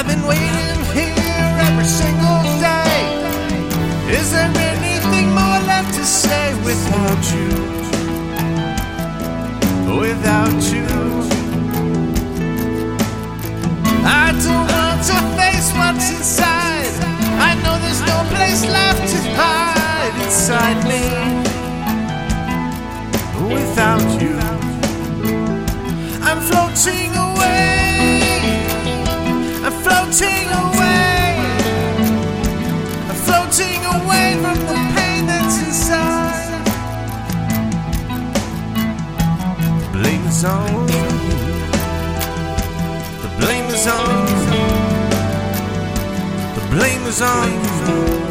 I've been waiting here every single day. Is there anything more left to say without you? Without you, I don't want to face what's inside. I know there's no place left to hide inside me. Without you, I'm floating away. I'm floating away. I'm floating away from the pain that's inside. The blame is on you. The blame is on you. The blame is on you.